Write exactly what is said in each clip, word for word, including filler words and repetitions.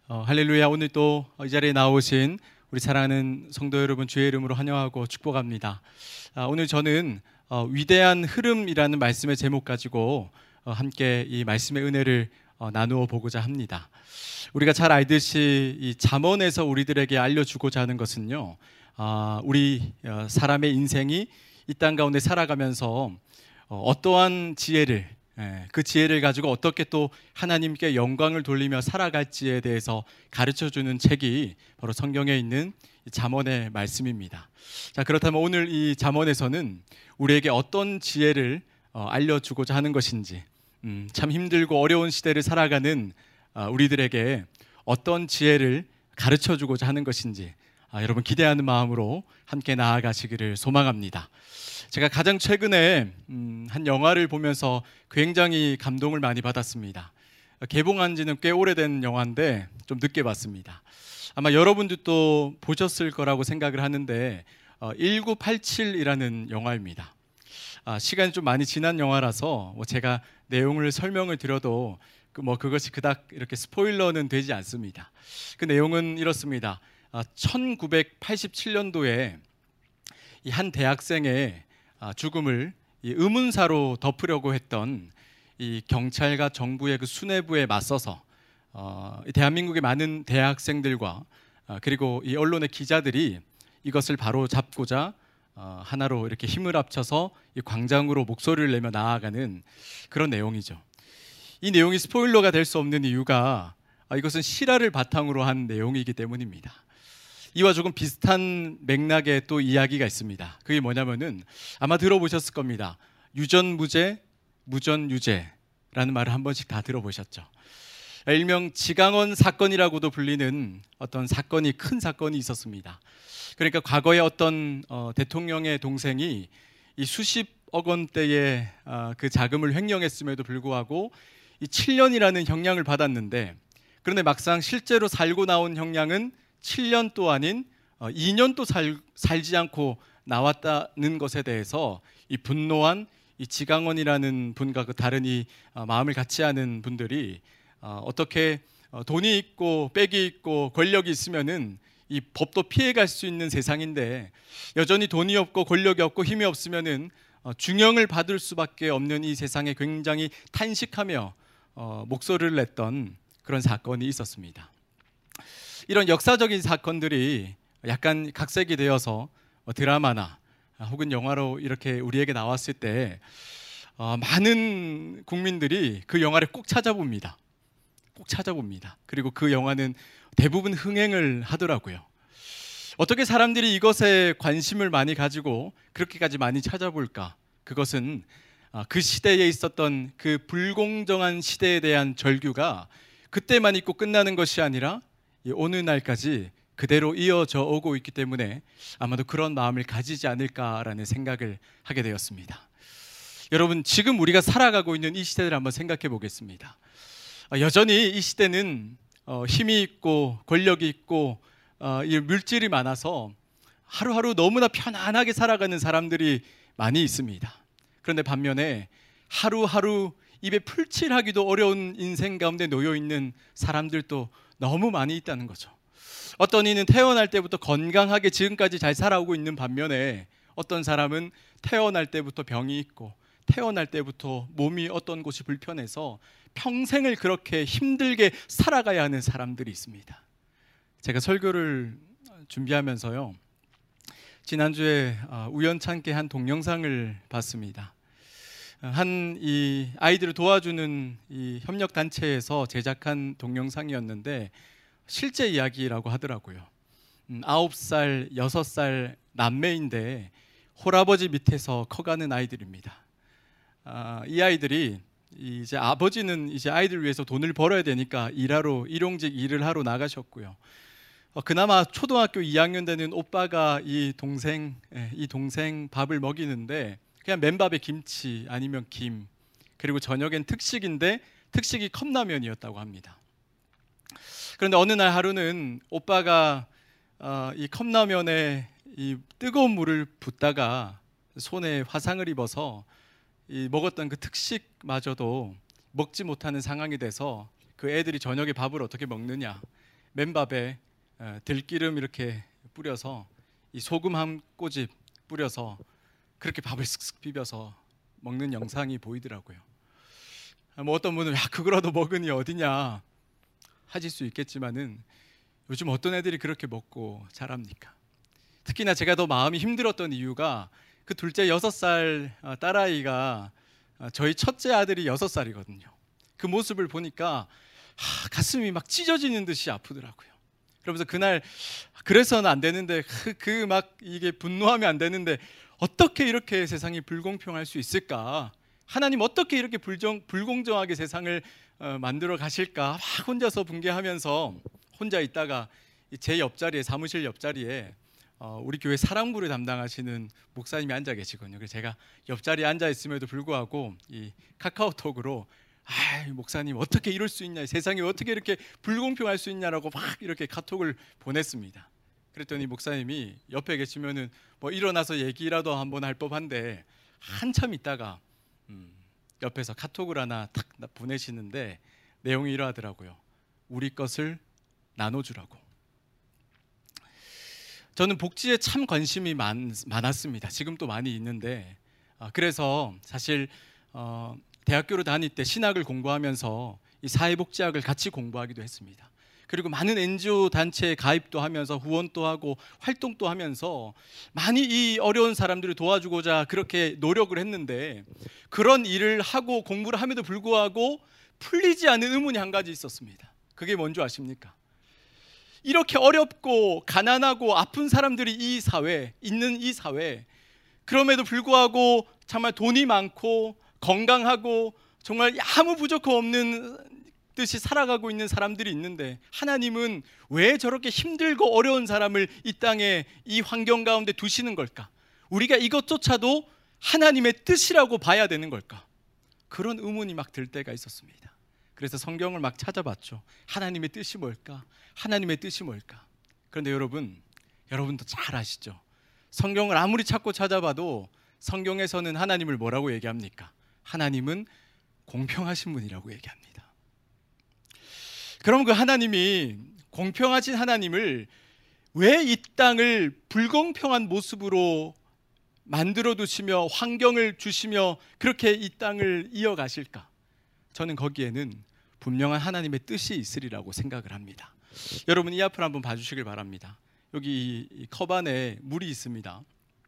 어, 할렐루야. 오늘 또 이 자리에 나오신 우리 사랑하는 성도 여러분 주의 이름으로 환영하고 축복합니다. 아, 오늘 저는 어, 위대한 흐름이라는 말씀의 제목 가지고 어, 함께 이 말씀의 은혜를 어, 나누어 보고자 합니다. 우리가 잘 알듯이 이 잠언에서 우리들에게 알려주고자 하는 것은요, 아, 우리 어, 사람의 인생이 이 땅 가운데 살아가면서 어, 어떠한 지혜를 예, 그 지혜를 가지고 어떻게 또 하나님께 영광을 돌리며 살아갈지에 대해서 가르쳐주는 책이 바로 성경에 있는 잠언의 말씀입니다. 자, 그렇다면 오늘 이 잠언에서는 우리에게 어떤 지혜를 어, 알려주고자 하는 것인지, 음, 참 힘들고 어려운 시대를 살아가는 어, 우리들에게 어떤 지혜를 가르쳐주고자 하는 것인지 아, 여러분 기대하는 마음으로 함께 나아가시기를 소망합니다. 제가 가장 최근에 음, 한 영화를 보면서 굉장히 감동을 많이 받았습니다. 개봉한 지는 꽤 오래된 영화인데 좀 늦게 봤습니다. 아마 여러분들도 보셨을 거라고 생각을 하는데 어, 천구백팔십칠이라는 영화입니다. 아, 시간이 좀 많이 지난 영화라서 뭐 제가 내용을 설명을 드려도 그 뭐 그것이 그닥 이렇게 스포일러는 되지 않습니다. 그 내용은 이렇습니다. 아, 천구백팔십칠 년도에 이 한 대학생의 죽음을 이 의문사로 덮으려고 했던 이 경찰과 정부의 그 수뇌부에 맞서서 어, 대한민국의 많은 대학생들과 어, 그리고 이 언론의 기자들이 이것을 바로 잡고자 어, 하나로 이렇게 힘을 합쳐서 이 광장으로 목소리를 내며 나아가는 그런 내용이죠. 이 내용이 스포일러가 될 수 없는 이유가 아, 이것은 실화를 바탕으로 한 내용이기 때문입니다. 이와 조금 비슷한 맥락의 또 이야기가 있습니다. 그게 뭐냐면은 아마 들어보셨을 겁니다. 유전무죄, 무전유죄라는 말을 한 번씩 다 들어보셨죠. 일명 지강원 사건이라고도 불리는 어떤 사건이 큰 사건이 있었습니다. 그러니까 과거에 어떤 어, 대통령의 동생이 이 수십억 원대의 어, 그 자금을 횡령했음에도 불구하고 이 칠 년이라는 형량을 받았는데, 그런데 막상 실제로 살고 나온 형량은 칠 년도 아닌 이 년도 살, 살지 않고 나왔다는 것에 대해서 이 분노한 이 지강원이라는 분과 그 다른 이 마음을 같이 하는 분들이 어떻게 돈이 있고 빽이 있고 권력이 있으면은 이 법도 피해갈 수 있는 세상인데 여전히 돈이 없고 권력이 없고 힘이 없으면은 중형을 받을 수밖에 없는 이 세상에 굉장히 탄식하며 목소리를 냈던 그런 사건이 있었습니다. 이런 역사적인 사건들이 약간 각색이 되어서 드라마나 혹은 영화로 이렇게 우리에게 나왔을 때 많은 국민들이 그 영화를 꼭 찾아봅니다. 꼭 찾아봅니다. 그리고 그 영화는 대부분 흥행을 하더라고요. 어떻게 사람들이 이것에 관심을 많이 가지고 그렇게까지 많이 찾아볼까? 그것은 그 시대에 있었던 그 불공정한 시대에 대한 절규가 그때만 있고 끝나는 것이 아니라 오늘날까지 그대로 이어져 오고 있기 때문에 아마도 그런 마음을 가지지 않을까라는 생각을 하게 되었습니다. 여러분, 지금 우리가 살아가고 있는 이 시대를 한번 생각해 보겠습니다. 여전히 이 시대는 힘이 있고 권력이 있고 물질이 많아서 하루하루 너무나 편안하게 살아가는 사람들이 많이 있습니다. 그런데 반면에 하루하루 입에 풀칠하기도 어려운 인생 가운데 놓여 있는 사람들도 너무 많이 있다는 거죠. 어떤 이는 태어날 때부터 건강하게 지금까지 잘 살아오고 있는 반면에 어떤 사람은 태어날 때부터 병이 있고 태어날 때부터 몸이 어떤 곳이 불편해서 평생을 그렇게 힘들게 살아가야 하는 사람들이 있습니다. 제가 설교를 준비하면서요, 지난주에 우연찮게 한 동영상을 봤습니다. 한 이 아이들을 도와주는 이 협력 단체에서 제작한 동영상이었는데 실제 이야기라고 하더라고요. 음, 아홉 살, 여섯 살 남매인데 홀아버지 밑에서 커가는 아이들입니다. 아, 이 아이들이 이제 아버지는 이제 아이들 위해서 돈을 벌어야 되니까 일하러 일용직 일을 하러 나가셨고요. 어, 그나마 초등학교 이 학년 되는 오빠가 이 동생 이 동생 밥을 먹이는데 그냥 맨밥에 김치 아니면 김, 그리고 저녁엔 특식인데 특식이 컵라면이었다고 합니다. 그런데 어느 날 하루는 오빠가 어, 이 컵라면에 이 뜨거운 물을 붓다가 손에 화상을 입어서 이 먹었던 그 특식마저도 먹지 못하는 상황이 돼서 그 애들이 저녁에 밥을 어떻게 먹느냐, 맨밥에 어, 들기름 이렇게 뿌려서 이 소금 한 꼬집 뿌려서 그렇게 밥을 쓱쓱 비벼서 먹는 영상이 보이더라고요. 뭐 어떤 분은 야 그거라도 먹으니 어디냐 하실 수 있겠지만은 요즘 어떤 애들이 그렇게 먹고 자랍니까? 특히나 제가 더 마음이 힘들었던 이유가 그 둘째 여섯 살 딸아이가 저희 첫째 아들이 여섯 살이거든요. 그 모습을 보니까 하, 가슴이 막 찢어지는 듯이 아프더라고요. 그러면서 그날 그래서는 안 되는데 그 막 이게 분노하면 안 되는데 어떻게 이렇게 세상이 불공평할 수 있을까? 하나님 어떻게 이렇게 불정, 불공정하게 세상을 어, 만들어 가실까? 막 혼자서 분개하면서 혼자 있다가 제 옆자리에 사무실 옆자리에 어, 우리 교회 사랑부를 담당하시는 목사님이 앉아 계시거든요. 그래서 제가 옆자리에 앉아 있음에도 불구하고 이 카카오톡으로 아, 목사님 어떻게 이럴 수 있냐, 세상이 어떻게 이렇게 불공평할 수 있냐라고 막 이렇게 카톡을 보냈습니다. 그랬더니 목사님이 옆에 계시면은 뭐 일어나서 얘기라도 한번 할 법한데 한참 있다가 음, 옆에서 카톡을 하나 탁 보내시는데 내용이 이러하더라고요. 우리 것을 나눠주라고. 저는 복지에 참 관심이 많, 많았습니다. 지금도 많이 있는데 아, 그래서 사실 어, 대학교를 다닐 때 신학을 공부하면서 이 사회복지학을 같이 공부하기도 했습니다. 그리고 많은 엔지오 단체에 가입도 하면서 후원도 하고 활동도 하면서 많이 이 어려운 사람들을 도와주고자 그렇게 노력을 했는데 그런 일을 하고 공부를 함에도 불구하고 풀리지 않는 의문이 한 가지 있었습니다. 그게 뭔지 아십니까? 이렇게 어렵고 가난하고 아픈 사람들이 이 사회 있는 이 사회, 그럼에도 불구하고 정말 돈이 많고 건강하고 정말 아무 부족함 없는 듯이 살아가고 있는 사람들이 있는데 하나님은 왜 저렇게 힘들고 어려운 사람을 이 땅에 이 환경 가운데 두시는 걸까? 우리가 이것조차도 하나님의 뜻이라고 봐야 되는 걸까? 그런 의문이 막 들 때가 있었습니다. 그래서 성경을 막 찾아봤죠. 하나님의 뜻이 뭘까? 하나님의 뜻이 뭘까? 그런데 여러분, 여러분도 잘 아시죠? 성경을 아무리 찾고 찾아봐도 성경에서는 하나님을 뭐라고 얘기합니까? 하나님은 공평하신 분이라고 얘기합니다. 그럼 그 하나님이 공평하신 하나님을 왜 이 땅을 불공평한 모습으로 만들어 두시며 환경을 주시며 그렇게 이 땅을 이어가실까? 저는 거기에는 분명한 하나님의 뜻이 있으리라고 생각을 합니다. 여러분 이 앞을 한번 봐주시길 바랍니다. 여기 이 컵 안에 물이 있습니다.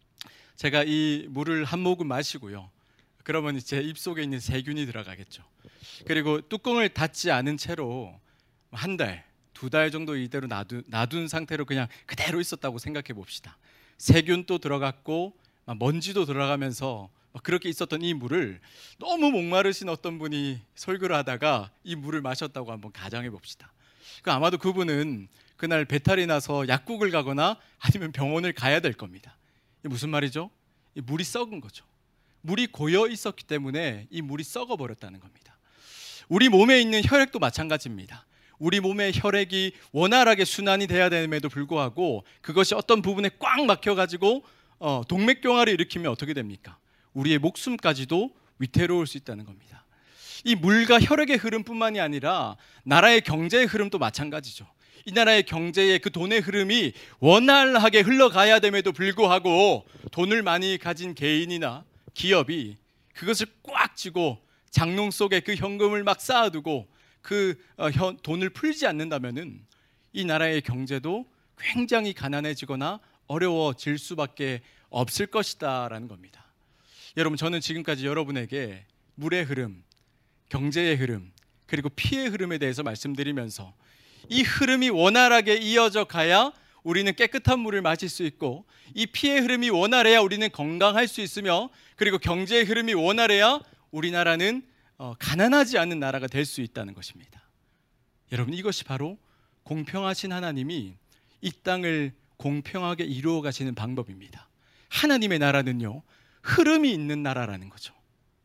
제가 이 물을 한 모금 마시고요. 그러면 제 입속에 있는 세균이 들어가겠죠. 그리고 뚜껑을 닫지 않은 채로 한 달, 두 달 정도 이대로 놔둔, 놔둔 상태로 그냥 그대로 있었다고 생각해 봅시다. 세균도 들어갔고 먼지도 들어가면서 그렇게 있었던 이 물을 너무 목마르신 어떤 분이 설교를 하다가 이 물을 마셨다고 한번 가정해 봅시다. 아마도 그분은 그날 배탈이 나서 약국을 가거나 아니면 병원을 가야 될 겁니다. 이게 무슨 말이죠? 이 물이 썩은 거죠. 물이 고여 있었기 때문에 이 물이 썩어 버렸다는 겁니다. 우리 몸에 있는 혈액도 마찬가지입니다. 우리 몸의 혈액이 원활하게 순환이 돼야 됨에도 불구하고 그것이 어떤 부분에 꽉 막혀가지고 어, 동맥경화를 일으키면 어떻게 됩니까? 우리의 목숨까지도 위태로울 수 있다는 겁니다. 이 물과 혈액의 흐름뿐만이 아니라 나라의 경제의 흐름도 마찬가지죠. 이 나라의 경제의 그 돈의 흐름이 원활하게 흘러가야 됨에도 불구하고 돈을 많이 가진 개인이나 기업이 그것을 꽉 쥐고 장롱 속에 그 현금을 막 쌓아두고 그 돈을 풀지 않는다면은 이 나라의 경제도 굉장히 가난해지거나 어려워질 수밖에 없을 것이다라는 겁니다. 여러분 저는 지금까지 여러분에게 물의 흐름, 경제의 흐름, 그리고 피의 흐름에 대해서 말씀드리면서 이 흐름이 원활하게 이어져 가야 우리는 깨끗한 물을 마실 수 있고 이 피의 흐름이 원활해야 우리는 건강할 수 있으며 그리고 경제의 흐름이 원활해야 우리나라는 어, 가난하지 않은 나라가 될 수 있다는 것입니다. 여러분 이것이 바로 공평하신 하나님이 이 땅을 공평하게 이루어 가시는 방법입니다. 하나님의 나라는요 흐름이 있는 나라라는 거죠.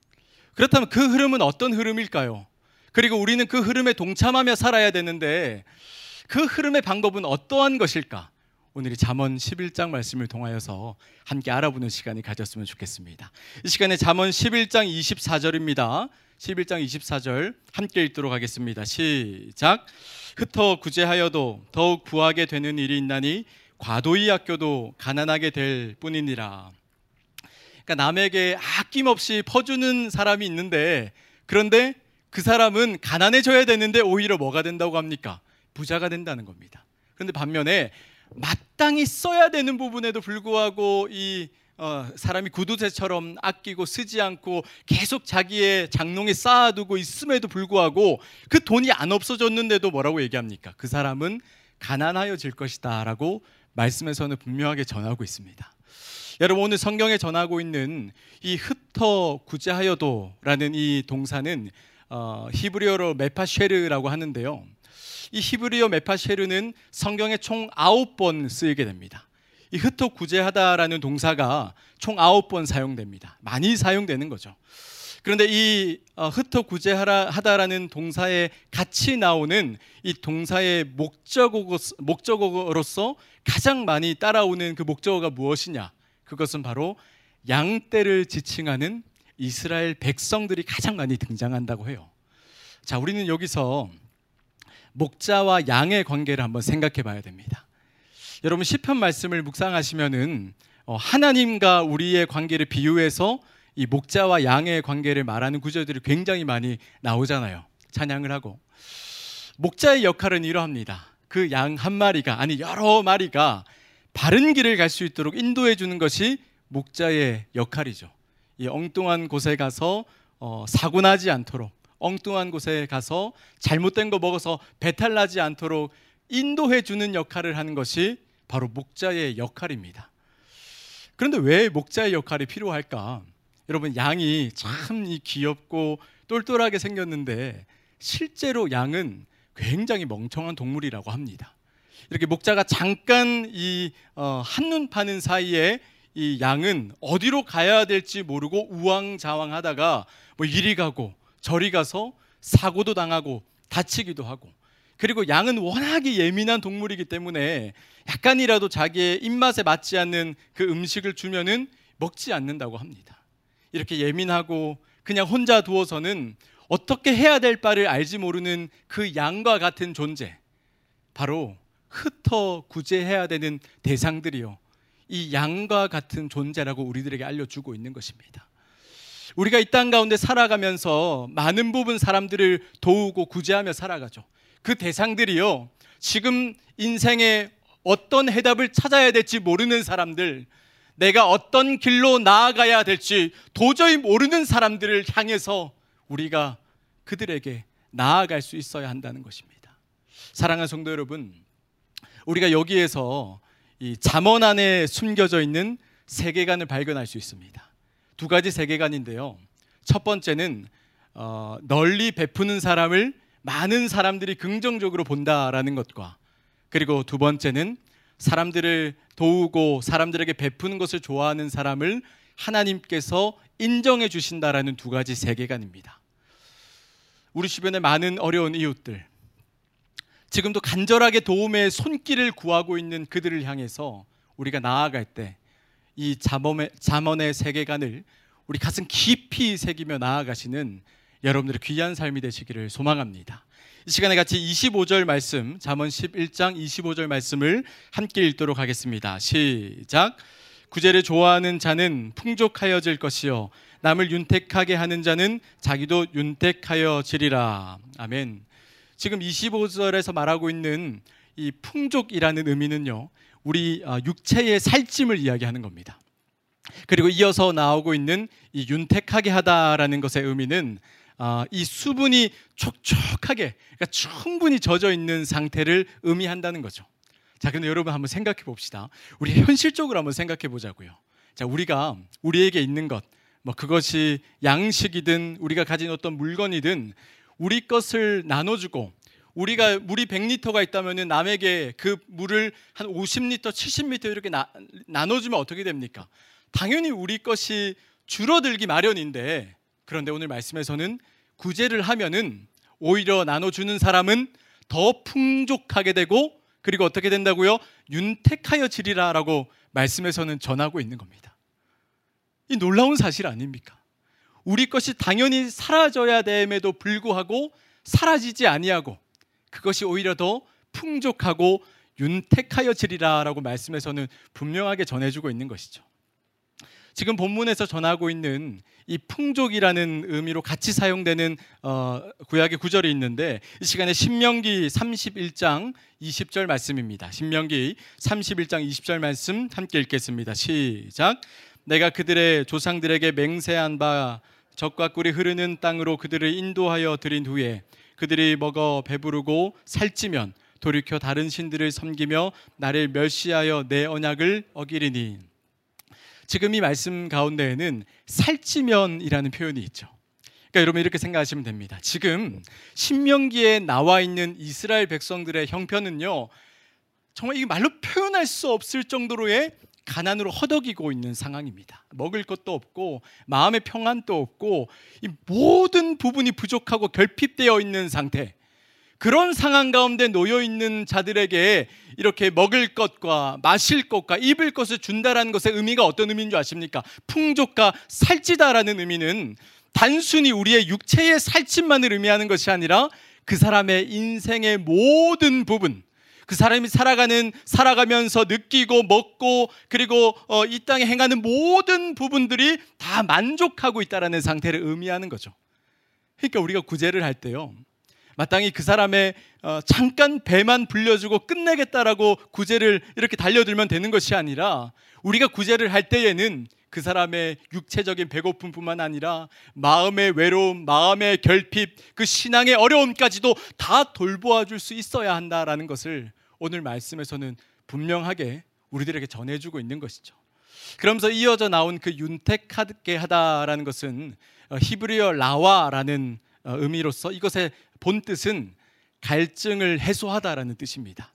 그렇다면 그 흐름은 어떤 흐름일까요? 그리고 우리는 그 흐름에 동참하며 살아야 되는데 그 흐름의 방법은 어떠한 것일까? 오늘 이 잠언 십일 장 말씀을 통하여서 함께 알아보는 시간이 가졌으면 좋겠습니다. 이 시간에 잠언 십일 장 이십사 절입니다. 십일 장 이십사 절 함께 읽도록 하겠습니다. 시작. 흩어 구제하여도 더욱 구하게 되는 일이 있나니 과도히 아껴도 가난하게 될 뿐이니라. 그러니까 남에게 아낌없이 퍼주는 사람이 있는데, 그런데 그 사람은 가난해져야 되는데 오히려 뭐가 된다고 합니까? 부자가 된다는 겁니다. 그런데 반면에 마땅히 써야 되는 부분에도 불구하고 이 어, 사람이 구두쇠처럼 아끼고 쓰지 않고 계속 자기의 장롱에 쌓아두고 있음에도 불구하고 그 돈이 안 없어졌는데도 뭐라고 얘기합니까? 그 사람은 가난하여질 것이다 라고 말씀에서는 분명하게 전하고 있습니다. 여러분, 오늘 성경에 전하고 있는 이 흩어 구제하여도 라는 이 동사는 어, 히브리어로 메파쉐르라고 하는데요, 이 히브리어 메파쉐르는 성경에 총 아홉 번 쓰이게 됩니다. 이 흩어 구제하다라는 동사가 총 아홉 번 사용됩니다. 많이 사용되는 거죠. 그런데 이 어, 흩어 구제하다라는 동사에 같이 나오는 이 동사의 목적어, 목적어로서 가장 많이 따라오는 그 목적어가 무엇이냐? 그것은 바로 양떼를 지칭하는 이스라엘 백성들이 가장 많이 등장한다고 해요. 자, 우리는 여기서 목자와 양의 관계를 한번 생각해 봐야 됩니다. 여러분, 시편 말씀을 묵상하시면은 하나님과 우리의 관계를 비유해서 이 목자와 양의 관계를 말하는 구절들이 굉장히 많이 나오잖아요. 찬양을 하고. 목자의 역할은 이러합니다. 그 양 한 마리가, 아니 여러 마리가 바른 길을 갈 수 있도록 인도해 주는 것이 목자의 역할이죠. 이 엉뚱한 곳에 가서 어, 사고 나지 않도록, 엉뚱한 곳에 가서 잘못된 거 먹어서 배탈 나지 않도록 인도해 주는 역할을 하는 것이 바로 목자의 역할입니다. 그런데 왜 목자의 역할이 필요할까? 여러분, 양이 참 귀엽고 똘똘하게 생겼는데 실제로 양은 굉장히 멍청한 동물이라고 합니다. 이렇게 목자가 잠깐 이 어, 한눈 파는 사이에 이 양은 어디로 가야 될지 모르고 우왕좌왕하다가 뭐 이리 가고 저리 가서 사고도 당하고 다치기도 하고, 그리고 양은 워낙에 예민한 동물이기 때문에 약간이라도 자기의 입맛에 맞지 않는 그 음식을 주면은 먹지 않는다고 합니다. 이렇게 예민하고 그냥 혼자 두어서는 어떻게 해야 될 바를 알지 모르는 그 양과 같은 존재, 바로 흩어 구제해야 되는 대상들이요, 이 양과 같은 존재라고 우리들에게 알려주고 있는 것입니다. 우리가 이 땅 가운데 살아가면서 많은 부분 사람들을 도우고 구제하며 살아가죠. 그 대상들이요, 지금 인생에 어떤 해답을 찾아야 될지 모르는 사람들, 내가 어떤 길로 나아가야 될지 도저히 모르는 사람들을 향해서 우리가 그들에게 나아갈 수 있어야 한다는 것입니다. 사랑하는 성도 여러분, 우리가 여기에서 이 잠언 안에 숨겨져 있는 세계관을 발견할 수 있습니다. 두 가지 세계관인데요, 첫 번째는 어, 널리 베푸는 사람을 많은 사람들이 긍정적으로 본다라는 것과, 그리고 두 번째는 사람들을 도우고 사람들에게 베푸는 것을 좋아하는 사람을 하나님께서 인정해 주신다라는 두 가지 세계관입니다. 우리 주변에 많은 어려운 이웃들, 지금도 간절하게 도움의 손길을 구하고 있는 그들을 향해서 우리가 나아갈 때 이 잠언의, 잠언의 세계관을 우리 가슴 깊이 새기며 나아가시는 여러분들의 귀한 삶이 되시기를 소망합니다. 이 시간에 같이 이십오 절 말씀, 잠언 십일 장 이십오 절 말씀을 함께 읽도록 하겠습니다. 시작. 구제를 좋아하는 자는 풍족하여질 것이요 남을 윤택하게 하는 자는 자기도 윤택하여지리라. 아멘. 지금 이십오 절에서 말하고 있는 이 풍족이라는 의미는요, 우리 육체의 살찜을 이야기하는 겁니다. 그리고 이어서 나오고 있는 이 윤택하게 하다라는 것의 의미는 이 수분이 촉촉하게, 그러니까 충분히 젖어 있는 상태를 의미한다는 거죠. 자, 그런데 여러분 한번 생각해 봅시다. 우리 현실적으로 한번 생각해 보자고요. 자, 우리가 우리에게 있는 것, 뭐 그것이 양식이든 우리가 가진 어떤 물건이든 우리 것을 나눠주고, 우리가 물이 백 리터가 있다면 남에게 그 물을 한 오십 리터, 칠십 리터 이렇게 나, 나눠주면 어떻게 됩니까? 당연히 우리 것이 줄어들기 마련인데, 그런데 오늘 말씀에서는 구제를 하면은 오히려 나눠주는 사람은 더 풍족하게 되고, 그리고 어떻게 된다고요? 윤택하여지리라 라고 말씀에서는 전하고 있는 겁니다. 이 놀라운 사실 아닙니까? 우리 것이 당연히 사라져야 됨에도 불구하고 사라지지 아니하고 그것이 오히려 더 풍족하고 윤택하여지리라 라고 말씀에서는 분명하게 전해주고 있는 것이죠. 지금 본문에서 전하고 있는 이 풍족이라는 의미로 같이 사용되는 어, 구약의 구절이 있는데 이 시간에 신명기 삼십일 장 이십 절 말씀입니다. 신명기 삼십일 장 이십 절 말씀 함께 읽겠습니다. 시작. 내가 그들의 조상들에게 맹세한 바 젖과 꿀이 흐르는 땅으로 그들을 인도하여 드린 후에 그들이 먹어 배부르고 살찌면 돌이켜 다른 신들을 섬기며 나를 멸시하여 내 언약을 어기리니. 지금 이 말씀 가운데에는 살찌면이라는 표현이 있죠. 그러니까 여러분 이렇게 생각하시면 됩니다. 지금 신명기에 나와 있는 이스라엘 백성들의 형편은요, 정말 이 말로 표현할 수 없을 정도로의 가난으로 허덕이고 있는 상황입니다. 먹을 것도 없고 마음의 평안도 없고 이 모든 부분이 부족하고 결핍되어 있는 상태, 그런 상황 가운데 놓여 있는 자들에게 이렇게 먹을 것과 마실 것과 입을 것을 준다라는 것의 의미가 어떤 의미인 줄 아십니까? 풍족과 살찌다라는 의미는 단순히 우리의 육체의 살찐만을 의미하는 것이 아니라 그 사람의 인생의 모든 부분, 그 사람이 살아가는 살아가면서 느끼고 먹고 그리고 어, 이 땅에 행하는 모든 부분들이 다 만족하고 있다라는 상태를 의미하는 거죠. 그러니까 우리가 구제를 할 때요, 마땅히 그 사람의 어, 잠깐 배만 불려주고 끝내겠다라고 구제를 이렇게 달려들면 되는 것이 아니라 우리가 구제를 할 때에는 그 사람의 육체적인 배고픔뿐만 아니라 마음의 외로움, 마음의 결핍, 그 신앙의 어려움까지도 다 돌보아 줄 수 있어야 한다라는 것을 오늘 말씀에서는 분명하게 우리들에게 전해주고 있는 것이죠. 그러면서 이어져 나온 그 윤택하게 하다라는 것은 히브리어 라와라는 의미로서 이것의 본뜻은 갈증을 해소하다라는 뜻입니다.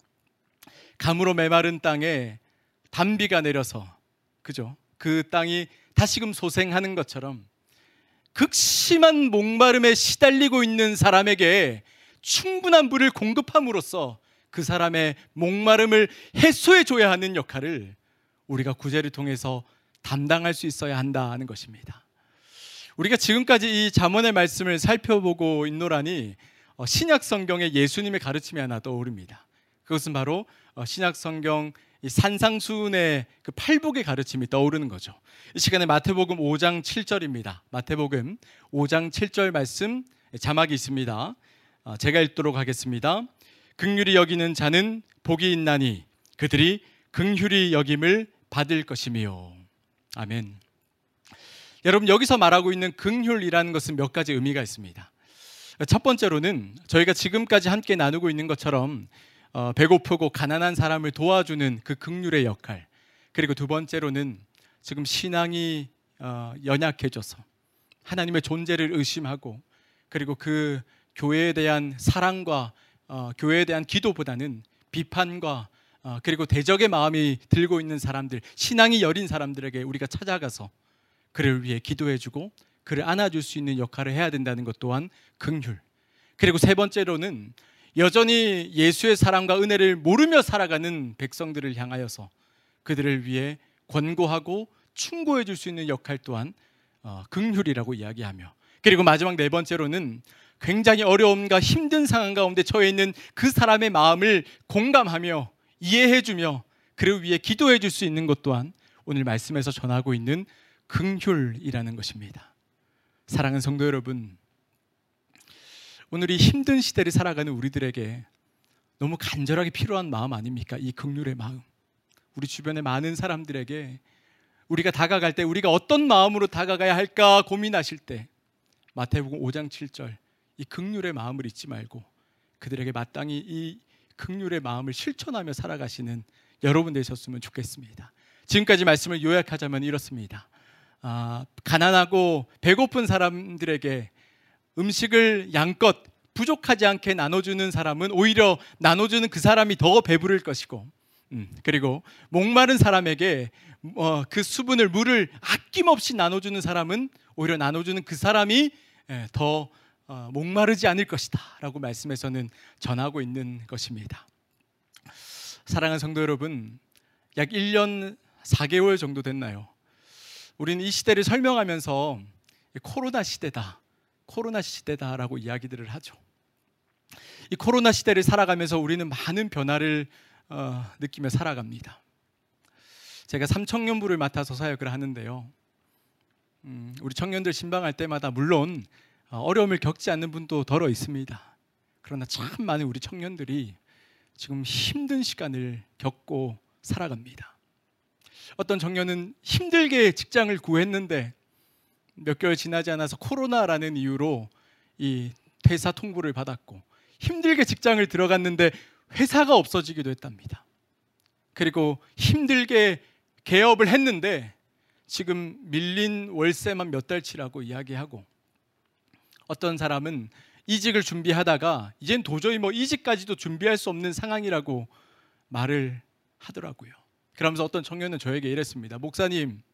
가무로 메마른 땅에 단비가 내려서, 그죠? 그 땅이 다시금 소생하는 것처럼 극심한 목마름에 시달리고 있는 사람에게 충분한 물을 공급함으로써 그 사람의 목마름을 해소해 줘야 하는 역할을 우리가 구제를 통해서 담당할 수 있어야 한다는 것입니다. 우리가 지금까지 이 잠언의 말씀을 살펴보고 있노라니 신약 성경에 예수님의 가르침이 하나 떠오릅니다. 그것은 바로 신약 성경 산상수훈의 그 팔복의 가르침이 떠오르는 거죠. 이 시간에 마태복음 오 장 칠 절입니다. 마태복음 오 장 칠 절 말씀 자막이 있습니다. 제가 읽도록 하겠습니다. 긍휼히 여기는 자는 복이 있나니 그들이 긍휼히 여김을 받을 것이며. 아멘. 여러분, 여기서 말하고 있는 긍휼이라는 것은 몇 가지 의미가 있습니다. 첫 번째로는 저희가 지금까지 함께 나누고 있는 것처럼 어, 배고프고 가난한 사람을 도와주는 그 긍휼의 역할, 그리고 두 번째로는 지금 신앙이 어, 연약해져서 하나님의 존재를 의심하고 그리고 그 교회에 대한 사랑과 어, 교회에 대한 기도보다는 비판과 어, 그리고 대적의 마음이 들고 있는 사람들, 신앙이 여린 사람들에게 우리가 찾아가서 그를 위해 기도해주고 그를 안아줄 수 있는 역할을 해야 된다는 것 또한 긍휼. 그리고 세 번째로는 여전히 예수의 사랑과 은혜를 모르며 살아가는 백성들을 향하여서 그들을 위해 권고하고 충고해 줄 수 있는 역할 또한 어, 긍휼이라고 이야기하며, 그리고 마지막 네 번째로는 굉장히 어려움과 힘든 상황 가운데 처해 있는 그 사람의 마음을 공감하며 이해해주며 그를 위해 기도해 줄 수 있는 것 또한 오늘 말씀에서 전하고 있는 긍휼이라는 것입니다. 사랑하는 성도 여러분, 오늘 이 힘든 시대를 살아가는 우리들에게 너무 간절하게 필요한 마음 아닙니까? 이 긍휼의 마음. 우리 주변의 많은 사람들에게 우리가 다가갈 때 우리가 어떤 마음으로 다가가야 할까 고민하실 때 마태복음 오 장 칠 절 이 긍휼의 마음을 잊지 말고 그들에게 마땅히 이 긍휼의 마음을 실천하며 살아가시는 여러분 되셨으면 좋겠습니다. 지금까지 말씀을 요약하자면 이렇습니다. 아, 가난하고 배고픈 사람들에게 음식을 양껏 부족하지 않게 나눠주는 사람은 오히려 나눠주는 그 사람이 더 배부를 것이고, 음, 그리고 목마른 사람에게 어, 그 수분을 물을 아낌없이 나눠주는 사람은 오히려 나눠주는 그 사람이 예, 더 어, 목마르지 않을 것이다 라고 말씀에서는 전하고 있는 것입니다. 사랑하는 성도 여러분, 약 일 년 사 개월 정도 됐나요? 우리는 이 시대를 설명하면서 코로나 시대다, 코로나 시대다라고 이야기들을 하죠. 이 코로나 시대를 살아가면서 우리는 많은 변화를 어, 느끼며 살아갑니다. 제가 삼청년부를 맡아서 사역을 하는데요. 음, 우리 청년들 신방할 때마다 물론 어려움을 겪지 않는 분도 덜어 있습니다. 그러나 참 많은 우리 청년들이 지금 힘든 시간을 겪고 살아갑니다. 어떤 청년은 힘들게 직장을 구했는데 몇 개월 지나지 않아서 코로나라는 이유로 이 퇴사 통보를 받았고, 힘들게 직장을 들어갔는데 회사가 없어지기도 했답니다. 그리고 힘들게 개업을 했는데 지금 밀린 월세만 몇 달치라고 이야기하고, 어떤 사람은 이직을 준비하다가 이젠 도저히 뭐 이직까지도 준비할 수 없는 상황이라고 말을 하더라고요. 그러면서 어떤 청년은 저에게 이랬습니다. 목사님,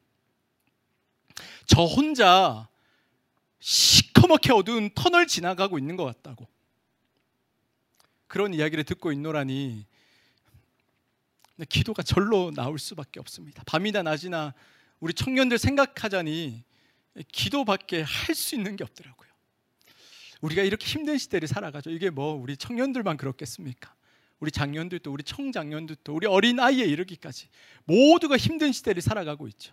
저 혼자 시커멓게 어두운 터널 지나가고 있는 것 같다고. 그런 이야기를 듣고 있노라니 기도가 절로 나올 수밖에 없습니다. 밤이나 낮이나 우리 청년들 생각하자니 기도밖에 할 수 있는 게 없더라고요. 우리가 이렇게 힘든 시대를 살아가죠. 이게 뭐 우리 청년들만 그렇겠습니까? 우리 장년들도, 우리 청장년들도, 우리 어린아이에 이르기까지 모두가 힘든 시대를 살아가고 있죠.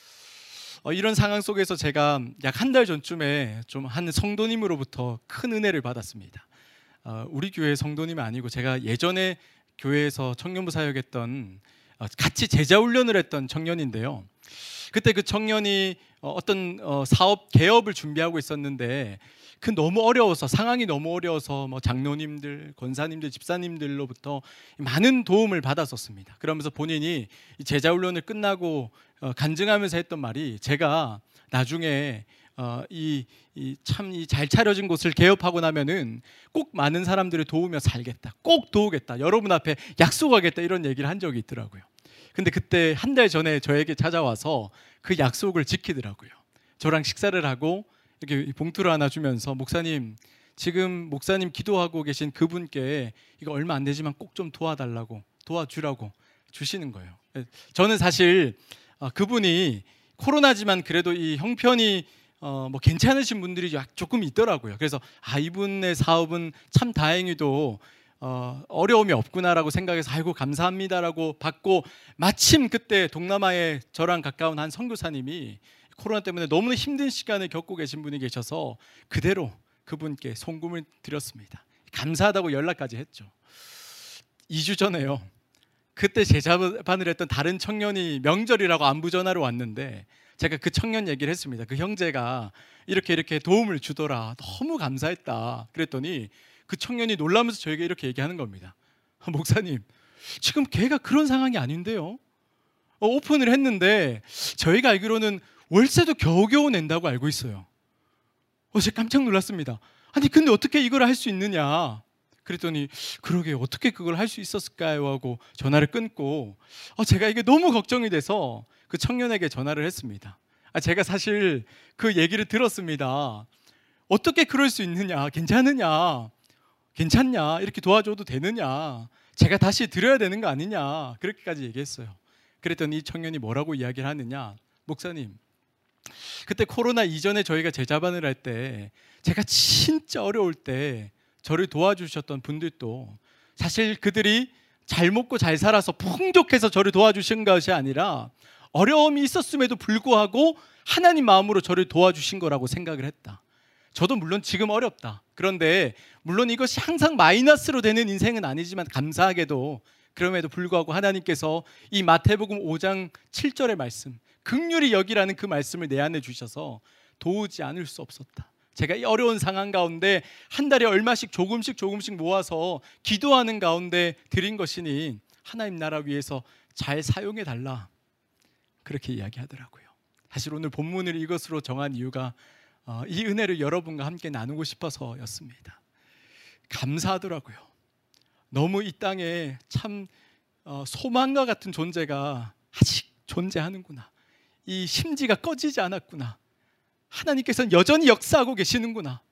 어, 이런 상황 속에서 제가 약 한 달 전쯤에 좀 한 성도님으로부터 큰 은혜를 받았습니다. 어, 우리 교회 성도님이 아니고 제가 예전에 교회에서 청년부 사역했던, 어, 같이 제자훈련을 했던 청년인데요. 그때 그 청년이 어, 어떤 어, 사업 개업을 준비하고 있었는데 그 너무 어려워서, 상황이 너무 어려워서 뭐 장로님들, 권사님들, 집사님들로부터 많은 도움을 받았었습니다. 그러면서 본인이 제자훈련을 끝나고 어, 간증하면서 했던 말이, 제가 나중에 어, 이 참 이 잘 차려진 곳을 개업하고 나면은 꼭 많은 사람들을 도우며 살겠다, 꼭 도우겠다, 여러분 앞에 약속하겠다, 이런 얘기를 한 적이 있더라고요. 근데 그때 한 달 전에 저에게 찾아와서 그 약속을 지키더라고요. 저랑 식사를 하고 이렇게 봉투를 하나 주면서, 목사님, 지금 목사님 기도하고 계신 그분께 이거 얼마 안 되지만 꼭 좀 도와달라고, 도와주라고 주시는 거예요. 저는 사실 그분이 코로나지만 그래도 이 형편이 어 뭐 괜찮으신 분들이 조금 있더라고요. 그래서 아, 이분의 사업은 참 다행히도 어 어려움이 없구나라고 생각해서 아이고 감사합니다라고 받고, 마침 그때 동남아에 저랑 가까운 한 선교사님이 코로나 때문에 너무나 힘든 시간을 겪고 계신 분이 계셔서 그대로 그분께 송금을 드렸습니다. 감사하다고 연락까지 했죠. 이 주 전에요, 그때 제자반을 했던 다른 청년이 명절이라고 안부 전화로 왔는데 제가 그 청년 얘기를 했습니다. 그 형제가 이렇게 이렇게 도움을 주더라, 너무 감사했다 그랬더니 그 청년이 놀라면서 저에게 이렇게 얘기하는 겁니다. 목사님, 지금 걔가 그런 상황이 아닌데요, 어, 오픈을 했는데 저희가 알기로는 월세도 겨우겨우 낸다고 알고 있어요. 어, 제가 깜짝 놀랐습니다. 아니 근데 어떻게 이걸 할 수 있느냐 그랬더니, 그러게 어떻게 그걸 할 수 있었을까요 하고 전화를 끊고, 어, 제가 이게 너무 걱정이 돼서 그 청년에게 전화를 했습니다. 아, 제가 사실 그 얘기를 들었습니다. 어떻게 그럴 수 있느냐, 괜찮으냐, 괜찮냐, 이렇게 도와줘도 되느냐, 제가 다시 드려야 되는 거 아니냐, 그렇게까지 얘기했어요. 그랬더니 이 청년이 뭐라고 이야기를 하느냐, 목사님, 그때 코로나 이전에 저희가 제자반을 할 때 제가 진짜 어려울 때 저를 도와주셨던 분들도 사실 그들이 잘 먹고 잘 살아서 풍족해서 저를 도와주신 것이 아니라 어려움이 있었음에도 불구하고 하나님 마음으로 저를 도와주신 거라고 생각을 했다. 저도 물론 지금 어렵다. 그런데 물론 이것이 항상 마이너스로 되는 인생은 아니지만 감사하게도 그럼에도 불구하고 하나님께서 이 마태복음 오 장 칠 절의 말씀, 긍휼히 여기라는 그 말씀을 내 안에 주셔서 도우지 않을 수 없었다. 제가 이 어려운 상황 가운데 한 달에 얼마씩 조금씩 조금씩 모아서 기도하는 가운데 드린 것이니 하나님 나라 위해서 잘 사용해 달라, 그렇게 이야기하더라고요. 사실 오늘 본문을 이것으로 정한 이유가 어, 이 은혜를 여러분과 함께 나누고 싶어서였습니다. 감사하더라고요. 너무 이 땅에 참 어, 소망과 같은 존재가 아직 존재하는구나, 이 심지가 꺼지지 않았구나, 하나님께서는 여전히 역사하고 계시는구나,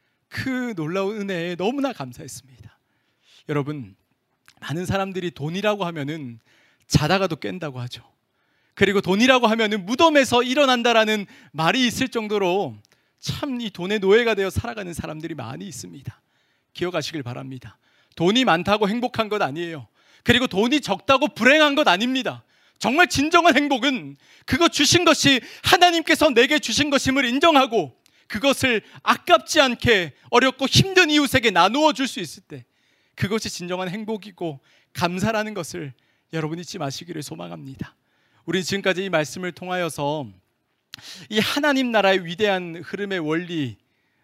그 놀라운 은혜에 너무나 감사했습니다. 여러분, 많은 사람들이 돈이라고 하면은 자다가도 깬다고 하죠. 그리고 돈이라고 하면은 무덤에서 일어난다라는 말이 있을 정도로 참 이 돈의 노예가 되어 살아가는 사람들이 많이 있습니다. 기억하시길 바랍니다. 돈이 많다고 행복한 것 아니에요. 그리고 돈이 적다고 불행한 것 아닙니다. 정말 진정한 행복은 그거 주신 것이 하나님께서 내게 주신 것임을 인정하고 그것을 아깝지 않게 어렵고 힘든 이웃에게 나누어 줄 수 있을 때, 그것이 진정한 행복이고 감사라는 것을 여러분 잊지 마시기를 소망합니다. 우리 지금까지 이 말씀을 통하여서 이 하나님 나라의 위대한 흐름의 원리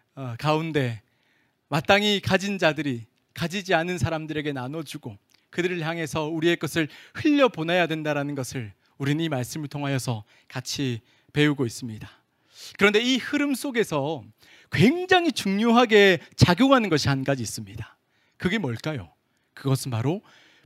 가운데 마땅히 가진 자들이 가지지 않은 사람들에게 나눠주고 그들을 향해서 우리의 것을 흘려보내야 된다는 것을 우리는 이 말씀을 통하여서 같이 배우고 있습니다. 그런데 이 흐름 속에서 굉장히 중요하게 작용하는 것이 한 가지 있습니다. 그게 뭘까요? 그것은 바로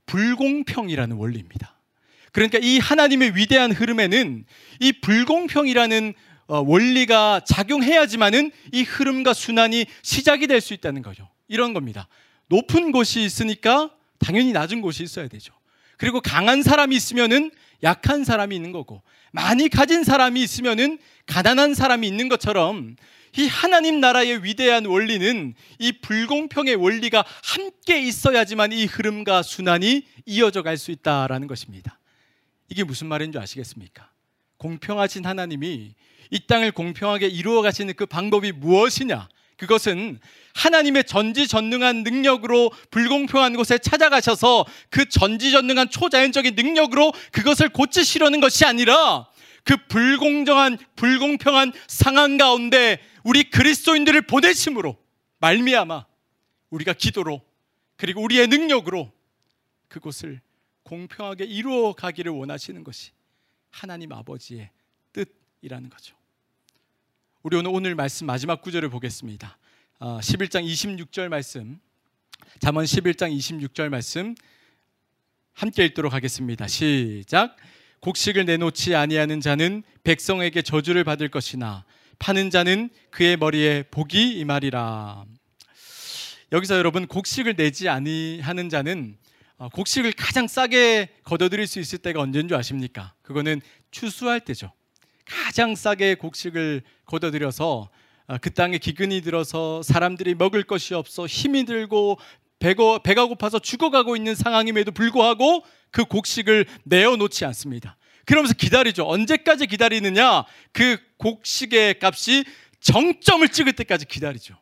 불공평이라는 원리입니다. 그러니까 이 하나님의 위대한 흐름에는 이 불공평이라는 원리가 작용해야지만은 이 흐름과 순환이 시작이 될 수 있다는 거죠. 이런 겁니다. 높은 곳이 있으니까 당연히 낮은 곳이 있어야 되죠. 그리고 강한 사람이 있으면은 약한 사람이 있는 거고, 많이 가진 사람이 있으면은 가난한 사람이 있는 것처럼 이 하나님 나라의 위대한 원리는 이 불공평의 원리가 함께 있어야지만 이 흐름과 순환이 이어져 갈 수 있다라는 것입니다. 이게 무슨 말인 줄 아시겠습니까? 공평하신 하나님이 이 땅을 공평하게 이루어 가시는 그 방법이 무엇이냐? 그것은 하나님의 전지전능한 능력으로 불공평한 곳에 찾아가셔서 그 전지전능한 초자연적인 능력으로 그것을 고치시려는 것이 아니라 그 불공정한 불공평한 상황 가운데 우리 그리스도인들을 보내심으로 말미암아 우리가 기도로 그리고 우리의 능력으로 그곳을 공평하게 이루어 가기를 원하시는 것이 하나님 아버지의 뜻이라는 거죠. 우리 오늘 오늘 말씀 마지막 구절을 보겠습니다. 어, 십일 장 이십육 절 말씀, 잠언 십일 장 이십육 절 말씀 함께 읽도록 하겠습니다. 시작. 곡식을 내놓지 아니하는 자는 백성에게 저주를 받을 것이나 파는 자는 그의 머리에 복이 임하리라. 여기서 여러분, 곡식을 내지 아니하는 자는 곡식을 가장 싸게 걷어들일 수 있을 때가 언제인 줄 아십니까? 그거는 추수할 때죠. 가장 싸게 곡식을 걷어들여서 그 땅에 기근이 들어서 사람들이 먹을 것이 없어 힘이 들고 배고, 배가 고파서 죽어가고 있는 상황임에도 불구하고 그 곡식을 내어놓지 않습니다. 그러면서 기다리죠. 언제까지 기다리느냐? 그 곡식의 값이 정점을 찍을 때까지 기다리죠.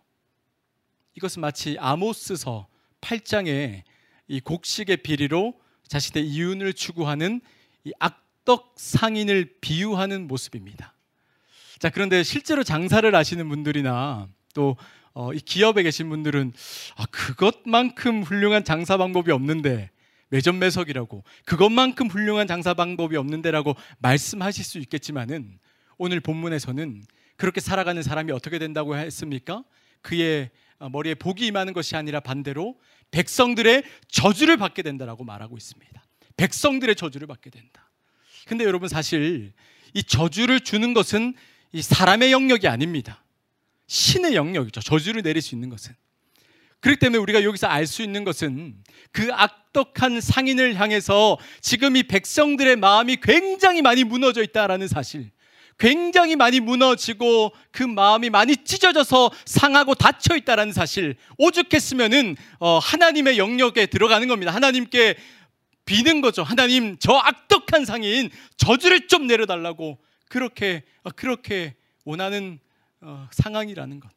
이것은 마치 아모스서 팔 장에 이 곡식의 비리로 자신의 이윤을 추구하는 이 악덕 상인을 비유하는 모습입니다. 자, 그런데 실제로 장사를 하시는 분들이나 또 어, 이 기업에 계신 분들은 아, 그것만큼 훌륭한 장사 방법이 없는데, 매점매석이라고 그것만큼 훌륭한 장사 방법이 없는데라고 말씀하실 수 있겠지만은 오늘 본문에서는 그렇게 살아가는 사람이 어떻게 된다고 했습니까? 그의 머리에 복이 임하는 것이 아니라 반대로 백성들의 저주를 받게 된다라고 말하고 있습니다. 백성들의 저주를 받게 된다. 근데 여러분, 사실 이 저주를 주는 것은 이 사람의 영역이 아닙니다. 신의 영역이죠. 저주를 내릴 수 있는 것은. 그렇기 때문에 우리가 여기서 알 수 있는 것은 그 악독한 상인을 향해서 지금 이 백성들의 마음이 굉장히 많이 무너져 있다라는 사실, 굉장히 많이 무너지고 그 마음이 많이 찢어져서 상하고 닫혀 있다라는 사실, 오죽했으면은 어, 하나님의 영역에 들어가는 겁니다. 하나님께 비는 거죠. 하나님, 저 악독한 상인 저주를 좀 내려달라고 그렇게 어, 그렇게 원하는 어, 상황이라는 것.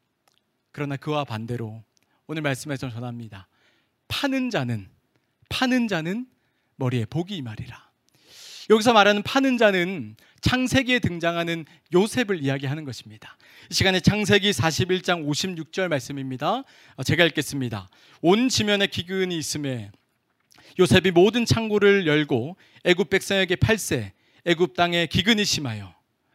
그러나 그와 반대로 오늘 말씀에서 전합니다. 파는 자는 파는 자는 머리에 복이 임하리라. 여기서 말하는 파는 자는 창세기에 등장하는 요셉을 이야기하는 것입니다. 이 시간에 창세기 사십일 장 오십육 절 말씀입니다. 제가 읽겠습니다. 온 지면에 기근이 있음에 요셉이 모든 창고를 열고 애굽 백성에게 팔세, 애굽 땅에 기근이 심하여.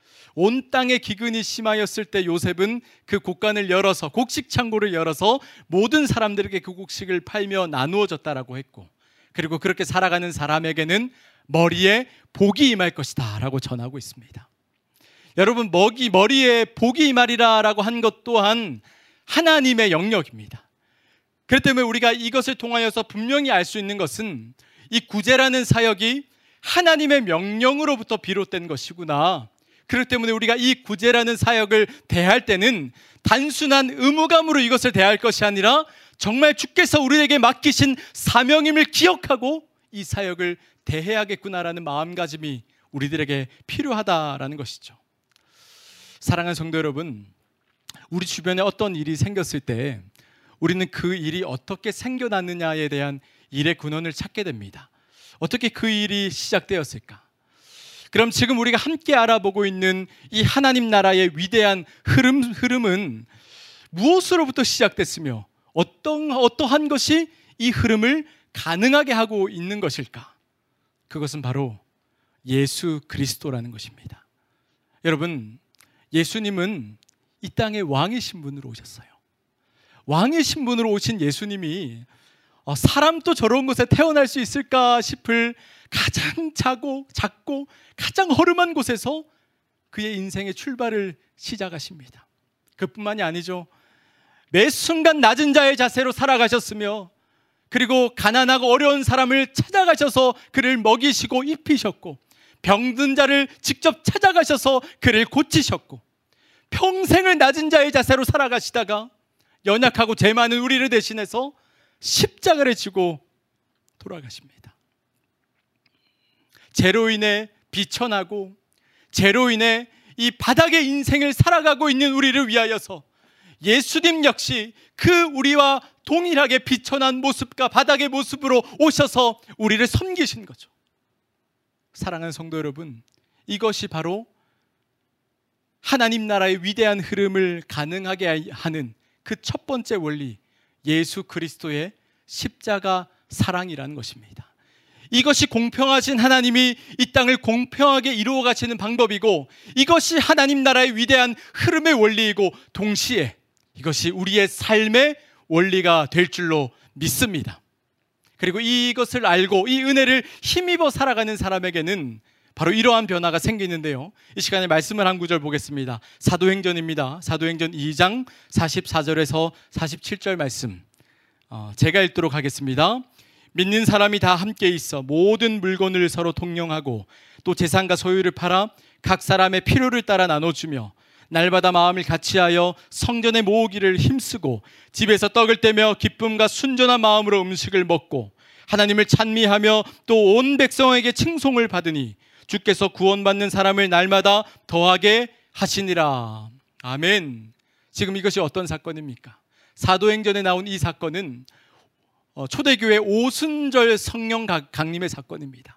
온 땅에 기근이 심하였을 때 요셉은 그 곡간을 열어서, 곡식 창고를 열어서 모든 사람들에게 그 곡식을 팔며 나누어 줬다라고 했고, 그리고 그렇게 살아가는 사람에게는 머리에 복이 임할 것이다 라고 전하고 있습니다. 여러분, 먹이 머리에 복이 임하리라 라고 한 것 또한 하나님의 영역입니다. 그렇기 때문에 우리가 이것을 통하여서 분명히 알 수 있는 것은 이 구제라는 사역이 하나님의 명령으로부터 비롯된 것이구나, 그렇기 때문에 우리가 이 구제라는 사역을 대할 때는 단순한 의무감으로 이것을 대할 것이 아니라 정말 주께서 우리에게 맡기신 사명임을 기억하고 이 사역을 대해야겠구나라는 마음가짐이 우리들에게 필요하다라는 것이죠. 사랑하는 성도 여러분, 우리 주변에 어떤 일이 생겼을 때 우리는 그 일이 어떻게 생겨났느냐에 대한 일의 근원을 찾게 됩니다. 어떻게 그 일이 시작되었을까? 그럼 지금 우리가 함께 알아보고 있는 이 하나님 나라의 위대한 흐름, 흐름은 무엇으로부터 시작됐으며 어떤, 어떠한 것이 이 흐름을 가능하게 하고 있는 것일까? 그것은 바로 예수 그리스도라는 것입니다. 여러분, 예수님은 이 땅에 왕의 신분으로 오셨어요. 왕의 신분으로 오신 예수님이 사람도 저런 곳에 태어날 수 있을까 싶을 가장 작고, 작고 가장 허름한 곳에서 그의 인생의 출발을 시작하십니다. 그뿐만이 아니죠. 매 순간 낮은 자의 자세로 살아가셨으며 그리고 가난하고 어려운 사람을 찾아가셔서 그를 먹이시고 입히셨고 병든 자를 직접 찾아가셔서 그를 고치셨고 평생을 낮은 자의 자세로 살아가시다가 연약하고 죄 많은 우리를 대신해서 십자가를 지고 돌아가십니다. 죄로 인해 비천하고 죄로 인해 이 바닥의 인생을 살아가고 있는 우리를 위하여서 예수님 역시 그 우리와 동일하게 비천한 모습과 바닥의 모습으로 오셔서 우리를 섬기신 거죠. 사랑하는 성도 여러분, 이것이 바로 하나님 나라의 위대한 흐름을 가능하게 하는 그 첫 번째 원리, 예수 그리스도의 십자가 사랑이라는 것입니다. 이것이 공평하신 하나님이 이 땅을 공평하게 이루어 가시는 방법이고 이것이 하나님 나라의 위대한 흐름의 원리이고 동시에 이것이 우리의 삶의 원리가 될 줄로 믿습니다. 그리고 이것을 알고 이 은혜를 힘입어 살아가는 사람에게는 바로 이러한 변화가 생기는데요. 이 시간에 말씀을 한 구절 보겠습니다. 사도행전입니다. 사도행전 이 장 사십사 절에서 사십칠 절 말씀 어, 제가 읽도록 하겠습니다. 믿는 사람이 다 함께 있어 모든 물건을 서로 통용하고 또 재산과 소유를 팔아 각 사람의 필요를 따라 나눠주며 날마다 마음을 같이하여 성전에 모으기를 힘쓰고 집에서 떡을 떼며 기쁨과 순전한 마음으로 음식을 먹고 하나님을 찬미하며 또 온 백성에게 칭송을 받으니 주께서 구원받는 사람을 날마다 더하게 하시니라. 아멘. 지금 이것이 어떤 사건입니까? 사도행전에 나온 이 사건은 초대교회 오순절 성령 강림의 사건입니다.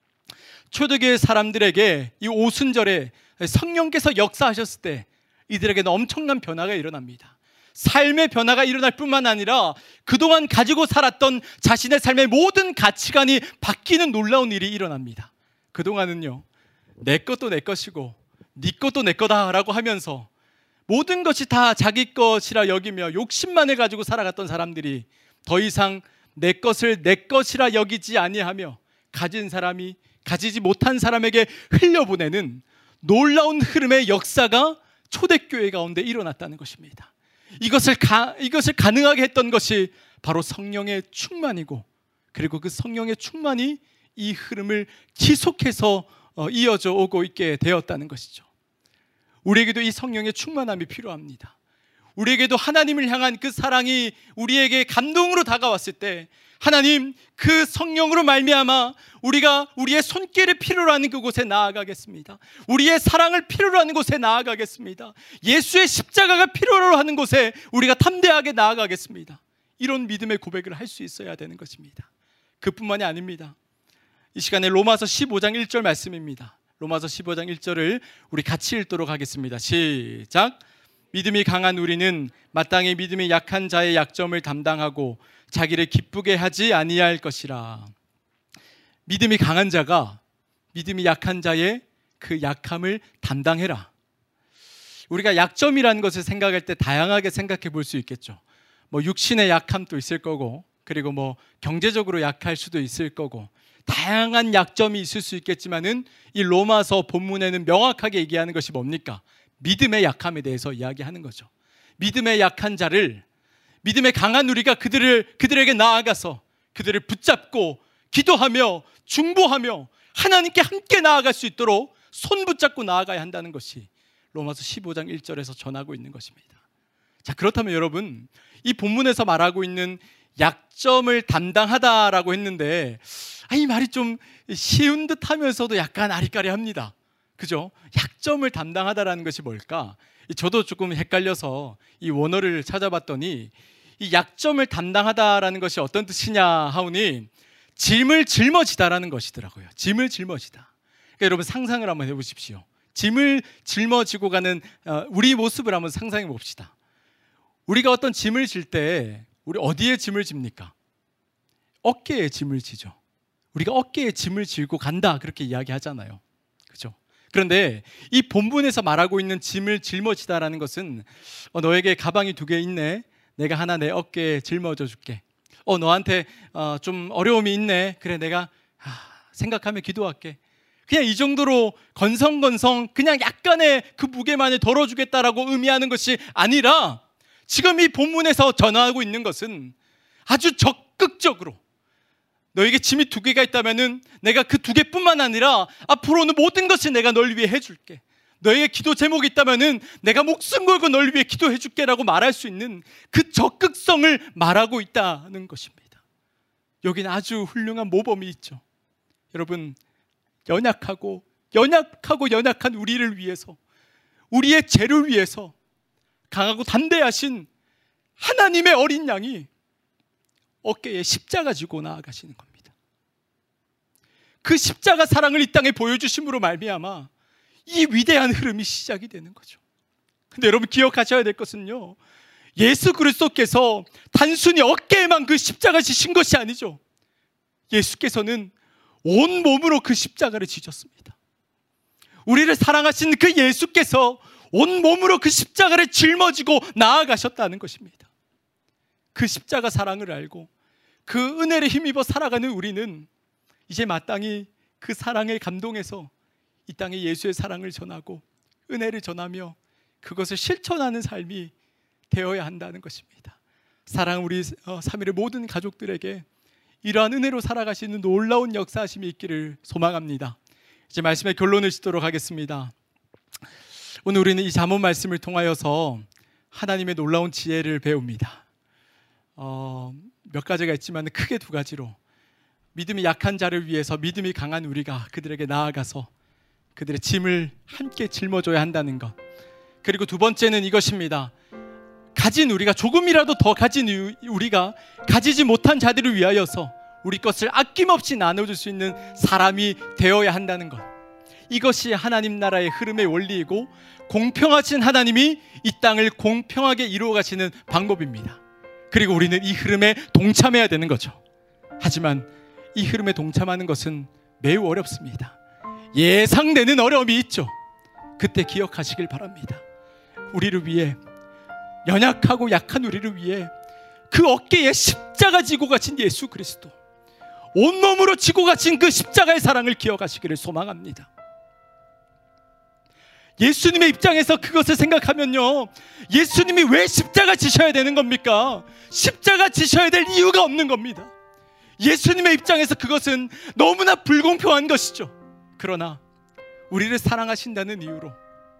초대교회 사람들에게 이 오순절에 성령께서 역사하셨을 때 이들에게는 엄청난 변화가 일어납니다. 삶의 변화가 일어날 뿐만 아니라 그동안 가지고 살았던 자신의 삶의 모든 가치관이 바뀌는 놀라운 일이 일어납니다. 그동안은요, 내 것도 내 것이고 네 것도 내 거다라고 하면서 모든 것이 다 자기 것이라 여기며 욕심만을 가지고 살아갔던 사람들이 더 이상 내 것을 내 것이라 여기지 아니하며 가진 사람이 가지지 못한 사람에게 흘려보내는 놀라운 흐름의 역사가 초대교회 가운데 일어났다는 것입니다. 이것을, 가, 이것을 가능하게 했던 것이 바로 성령의 충만이고 그리고 그 성령의 충만이 이 흐름을 지속해서 이어져 오고 있게 되었다는 것이죠. 우리에게도 이 성령의 충만함이 필요합니다. 우리에게도 하나님을 향한 그 사랑이 우리에게 감동으로 다가왔을 때 하나님 그 성령으로 말미암아 우리가 우리의 손길을 필요로 하는 그곳에 나아가겠습니다. 우리의 사랑을 필요로 하는 곳에 나아가겠습니다. 예수의 십자가가 필요로 하는 곳에 우리가 담대하게 나아가겠습니다. 이런 믿음의 고백을 할 수 있어야 되는 것입니다. 그뿐만이 아닙니다. 이 시간에 로마서 십오 장 일 절 말씀입니다. 로마서 십오 장 일 절을 우리 같이 읽도록 하겠습니다. 시작. 믿음이 강한 우리는 마땅히 믿음이 약한 자의 약점을 담당하고 자기를 기쁘게 하지 아니할 것이라. 믿음이 강한 자가 믿음이 약한 자의 그 약함을 담당해라. 우리가 약점이라는 것을 생각할 때 다양하게 생각해 볼 수 있겠죠. 뭐 육신의 약함도 있을 거고 그리고 뭐 경제적으로 약할 수도 있을 거고 다양한 약점이 있을 수 있겠지만은 이 로마서 본문에는 명확하게 얘기하는 것이 뭡니까? 믿음의 약함에 대해서 이야기하는 거죠. 믿음의 약한 자를 믿음의 강한 우리가 그들을 그들에게 나아가서 그들을 붙잡고 기도하며 중보하며 하나님께 함께 나아갈 수 있도록 손 붙잡고 나아가야 한다는 것이 로마서 십오 장 일 절에서 전하고 있는 것입니다. 자, 그렇다면 여러분, 이 본문에서 말하고 있는 약점을 담당하다라고 했는데, 아, 이 말이 좀 쉬운 듯 하면서도 약간 아리까리합니다. 그죠? 약점을 담당하다라는 것이 뭘까? 저도 조금 헷갈려서 이 원어를 찾아봤더니, 이 약점을 담당하다라는 것이 어떤 뜻이냐 하오니 짐을 짊어지다라는 것이더라고요. 짐을 짊어지다. 그러니까 여러분 상상을 한번 해보십시오. 짐을 짊어지고 가는 우리 모습을 한번 상상해 봅시다. 우리가 어떤 짐을 질 때 우리 어디에 짐을 집니까? 어깨에 짐을 지죠. 우리가 어깨에 짐을 지고 간다 그렇게 이야기하잖아요. 그렇죠? 그런데 이 본문에서 말하고 있는 짐을 짊어지다라는 것은 어, 너에게 가방이 두 개 있네. 내가 하나 내 어깨에 짊어져 줄게. 어, 너한테 어, 좀 어려움이 있네. 그래, 내가 아, 생각하며 기도할게. 그냥 이 정도로 건성건성 그냥 약간의 그 무게만을 덜어주겠다라고 의미하는 것이 아니라 지금 이 본문에서 전하고 있는 것은 아주 적극적으로 너에게 짐이 두 개가 있다면은 내가 그 두 개뿐만 아니라 앞으로는 모든 것을 내가 널 위해 해줄게. 너에게 기도 제목이 있다면은 내가 목숨 걸고 널 위해 기도해 줄게라고 말할 수 있는 그 적극성을 말하고 있다는 것입니다. 여기는 아주 훌륭한 모범이 있죠. 여러분, 연약하고 연약하고 연약한 우리를 위해서, 우리의 죄를 위해서 강하고 담대하신 하나님의 어린 양이 어깨에 십자가 지고 나아가시는 겁니다. 그 십자가 사랑을 이 땅에 보여주심으로 말미암아 이 위대한 흐름이 시작이 되는 거죠. 근데 여러분 기억하셔야 될 것은요, 예수 그리스도께서 단순히 어깨에만 그 십자가 지신 것이 아니죠. 예수께서는 온 몸으로 그 십자가를 지셨습니다. 우리를 사랑하신 그 예수께서 온 몸으로 그 십자가를 짊어지고 나아가셨다는 것입니다. 그 십자가 사랑을 알고 그 은혜를 힘입어 살아가는 우리는 이제 마땅히 그 사랑에 감동해서 이 땅에 예수의 사랑을 전하고 은혜를 전하며 그것을 실천하는 삶이 되어야 한다는 것입니다. 사랑 우리 삼일의 모든 가족들에게 이러한 은혜로 살아가시는 놀라운 역사하심이 있기를 소망합니다. 이제 말씀의 결론을 짓도록 하겠습니다. 오늘 우리는 이 잠언 말씀을 통하여서 하나님의 놀라운 지혜를 배웁니다. 어, 몇 가지가 있지만 크게 두 가지로, 믿음이 약한 자를 위해서 믿음이 강한 우리가 그들에게 나아가서 그들의 짐을 함께 짊어줘야 한다는 것. 그리고 두 번째는 이것입니다. 가진 우리가, 조금이라도 더 가진 우리가 가지지 못한 자들을 위하여서 우리 것을 아낌없이 나눠줄 수 있는 사람이 되어야 한다는 것. 이것이 하나님 나라의 흐름의 원리이고 공평하신 하나님이 이 땅을 공평하게 이루어 가시는 방법입니다. 그리고 우리는 이 흐름에 동참해야 되는 거죠. 하지만 이 흐름에 동참하는 것은 매우 어렵습니다. 예상되는 어려움이 있죠. 그때 기억하시길 바랍니다. 우리를 위해, 연약하고 약한 우리를 위해 그 어깨에 십자가 지고 가신 예수 그리스도, 온몸으로 지고 가신 그 십자가의 사랑을 기억하시기를 소망합니다. 예수님의 입장에서 그것을 생각하면요, 예수님이 왜 십자가 지셔야 되는 겁니까? 십자가 지셔야 될 이유가 없는 겁니다. 예수님의 입장에서 그것은 너무나 불공평한 것이죠. 그러나 우리를 사랑하신다는 이유로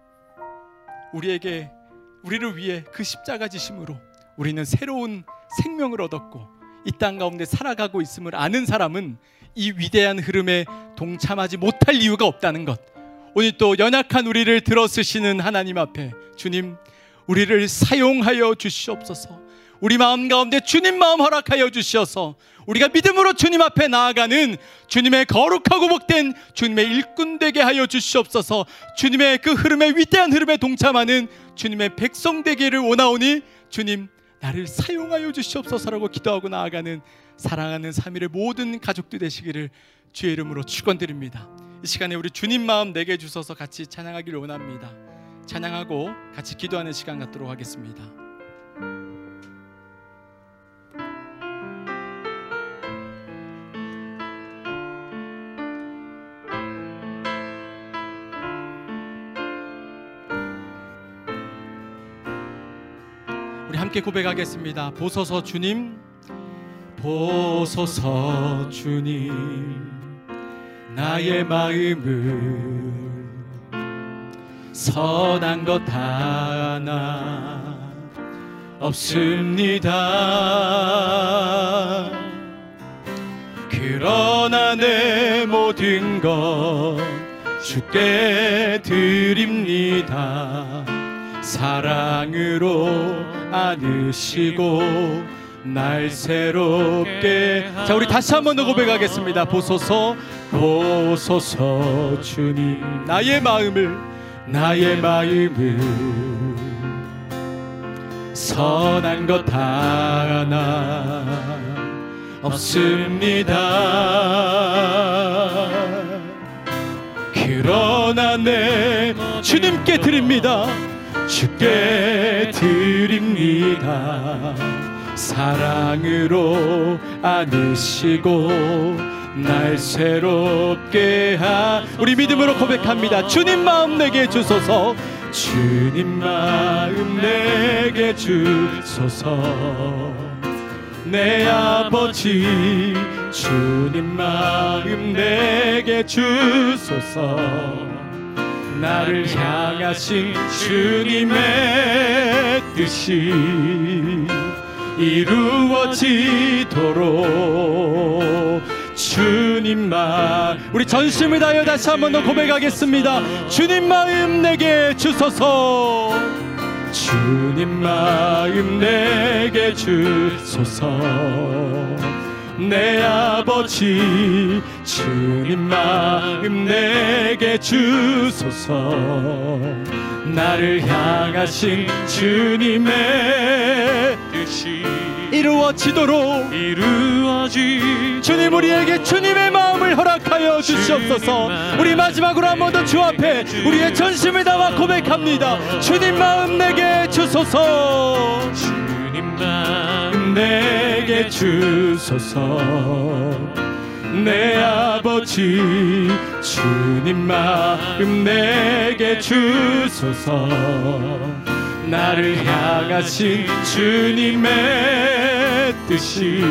우리에게, 우리를 위해 그 십자가 지심으로 우리는 새로운 생명을 얻었고 이 땅 가운데 살아가고 있음을 아는 사람은 이 위대한 흐름에 동참하지 못할 이유가 없다는 것. 오늘 또 연약한 우리를 들어쓰시는 하나님 앞에, 주님, 우리를 사용하여 주시옵소서. 우리 마음 가운데 주님 마음 허락하여 주시어서 우리가 믿음으로 주님 앞에 나아가는 주님의 거룩하고 복된 주님의 일꾼 되게 하여 주시옵소서. 주님의 그 흐름에, 위대한 흐름에 동참하는 주님의 백성 되기를 원하오니 주님, 나를 사용하여 주시옵소서라고 기도하고 나아가는 사랑하는 삼일의 모든 가족들 되시기를 주의 이름으로 축원드립니다. 이 시간에 우리 주님 마음 내게 주셔서 같이 찬양하기를 원합니다. 찬양하고 같이 기도하는 시간 갖도록 하겠습니다. 우리 함께 고백하겠습니다. 보소서 주님, 보소서 주님, 나의 마음을 선한 것 하나 없습니다. 그러나 내 모든 것 주께 드립니다. 사랑으로 안으시고 날 새롭게. 자, 우리 다시 한 번 더 고백하겠습니다. 보소서 보소서 주님, 나의 마음을 나의 마음을 선한 것 하나 없습니다. 그러나 내 주님께 드립니다. 주께 드립니다. 사랑으로 안으시고 날 새롭게 하. 우리 믿음으로 고백합니다. 주님 마음 내게 주소서. 주님 마음 내게 주소서. 내 아버지 주님 마음 내게 주소서. 나를 향하신 주님의 뜻이 이루어지도록 주님 마음. 우리 전심을 다하여 다시 한 번 더 고백하겠습니다. 주님 마음 내게 주소서. 주님 마음 내게 주소서. 내 아버지 주님 마음 내게 주소서. 나를 향하신 주님의 뜻이 이루어지도록 이루어지. 주님 우리에게 주님의 마음을 허락하여 주시옵소서. 우리 마지막으로 한 번 더 주 앞에 우리의 전심을 담아 고백합니다. 주님 마음 내게 주소서. 주님 마음 내게 주소서. 내 아버지 주님 마음 내게 주소서. 나를 향하신 주님의 뜻이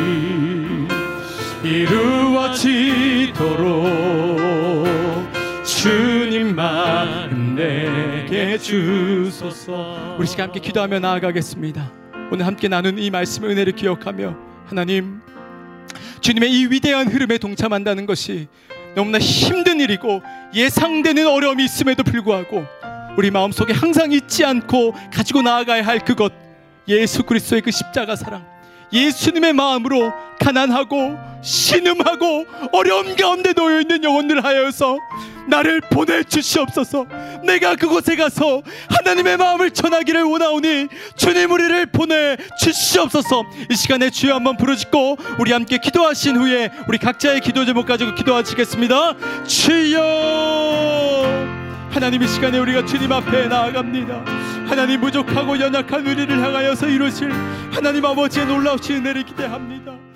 이루어지도록 주님 마음 내게 주소서. 우리 시간 함께 기도하며 나아가겠습니다. 오늘 함께 나눈 이 말씀의 은혜를 기억하며, 하나님, 주님의 이 위대한 흐름에 동참한다는 것이 너무나 힘든 일이고 예상되는 어려움이 있음에도 불구하고 우리 마음속에 항상 잊지 않고 가지고 나아가야 할 그것, 예수 그리스도의 그 십자가 사랑, 예수님의 마음으로 가난하고 신음하고 어려움 가운데 놓여있는 영혼들 하여서 나를 보내주시옵소서. 내가 그곳에 가서 하나님의 마음을 전하기를 원하오니 주님 우리를 보내주시옵소서. 이 시간에 주여 한번 부르짖고 우리 함께 기도하신 후에 우리 각자의 기도 제목 가지고 기도하시겠습니다. 주여, 하나님 이 시간에 우리가 주님 앞에 나아갑니다. 하나님, 부족하고 연약한 우리를 향하여서 이루실 하나님 아버지의 놀라우신 은혜를 기대합니다.